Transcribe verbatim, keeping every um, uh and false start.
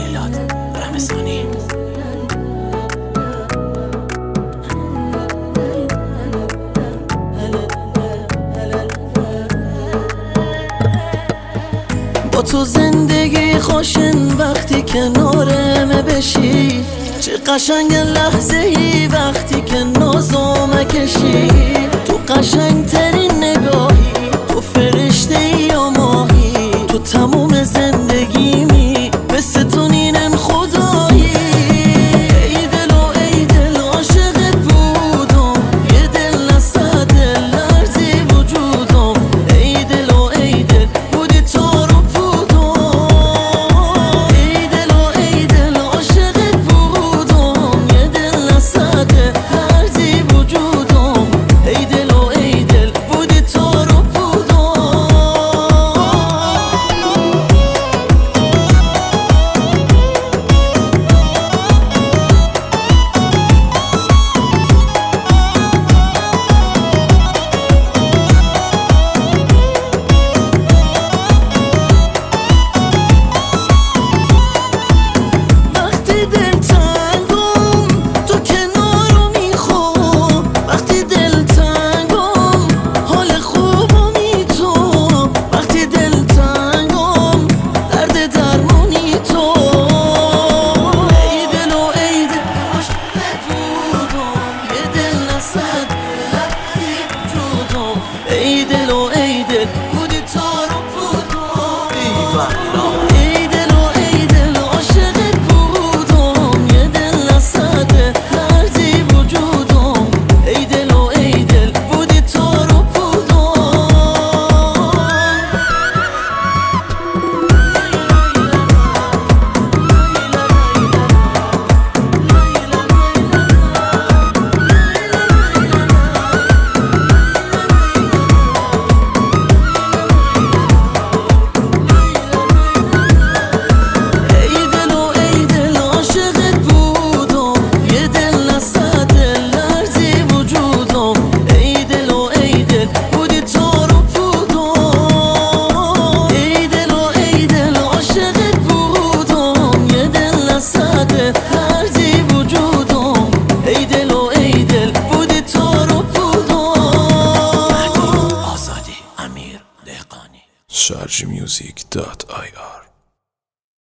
میلاد رمضانی. با تو زندگی خوشن وقتی کنارمه بشی، چه قشنگ لحظه ای وقتی که نازم کشی. تو قشنگ ترین نگاهی، تو فرشته ای یا ماهی، تو تموم زندگیمی مثل تو نینم خدایی. ای دل و ای دل عاشقت بودم، یه دل نصد دل لرزی وجودم. ای دل و ای دل بودی تو رو بودم. ای دل و ای دل عاشقت بودم، یه دل نصد دل لرزی وجودم. ای دل و ای دل بودی تو رو بودم. ای دل و ای دل بودی تو رو بودم. ای دل و ای دل عاشقت بودم، یه دل نصد دل لرزی وجودم. ای دل و ای دل بودی تو رو بودم. لرزی وجودم. ای دل و ای دل بودی تو رو بودم. آزادی امیر دهقانی. شارژ میوزیک دات آی آر